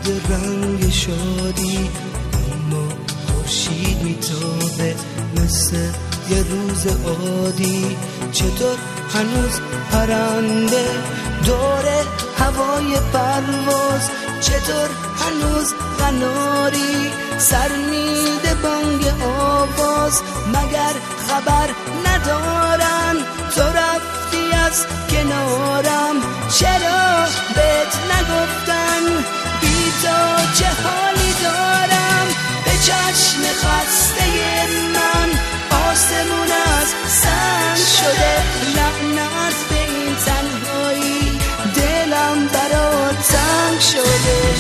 رنگ شادی، اما خورشید میتابه مثل یه روز عادی. چطور هنوز پرنده داره هوای پرواز، چطور هنوز قناری سر میده بانگ آواز. مگر خبر ندارن تو رفتی از کنارم؟ چرا بهت نگفتن بی تو چه حالی دارم؟ به چشم خسته من آسمون از سنگ شده، لعنت به این تنهایی، دلم برات تنگ شده.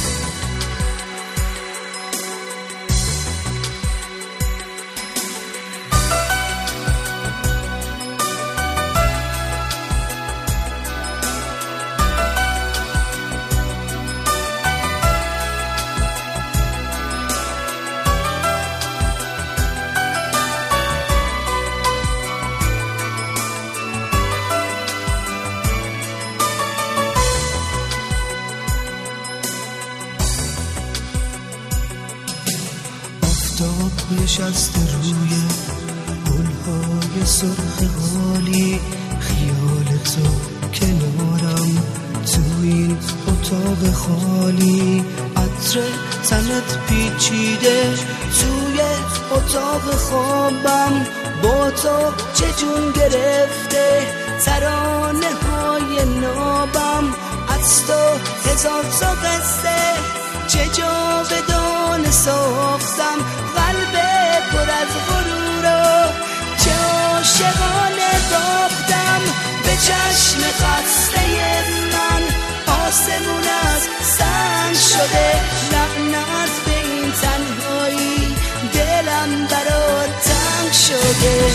آفتاب نشسته روی گلهای سرخ حالی، خیال تو کنارم تو این اتاق خالی. عطر تنت پیچیده توی اتاق خوابم، با تو چه جون گرفته ترانه های نابم. از تو هزار تا قصه چه جاودانه ساختم، قلب پر از غرور و چه عاشقانه باختم. به چشم خسته من آسمون از سنگ شده، لعنت به این تنهایی، دلم برات تنگ شده.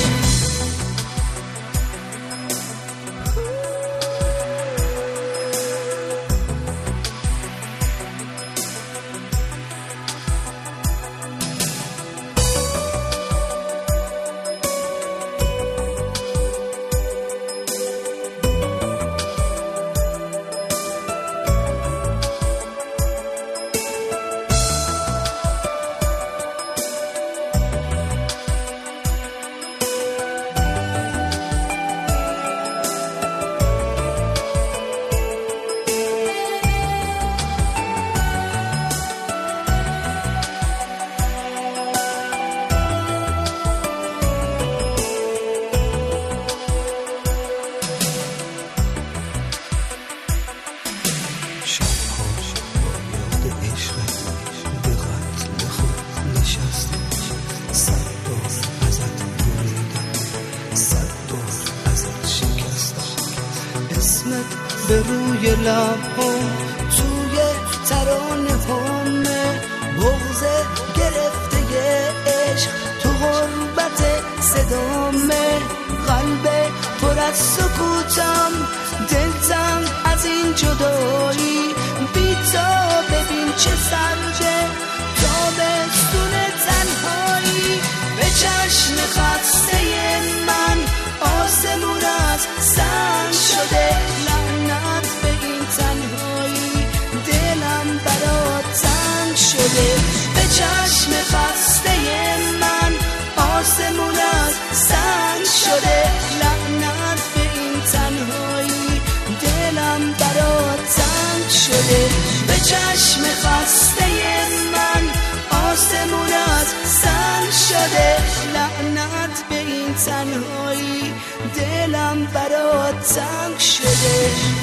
به روی لبام توی ترانه هامه، بغض گرفته عشق تو غربت صدامه. قلب پر از سکوتم، دلتم از این جدایی، بی تو ببین چه سرده تابستون تنهایی. به چشم خسته من آسمون از سنگ شده، لعنت به این تنهایی، دلم برات تنگ شده. به چشم خسته من آسمون از سنگ شده، لعنت به این تنهایی، دلم برات تنگ شده. به چشم خسته من آسمون از سنگ شده، لعنت به این تنهایی، دلم برات تنگ شده.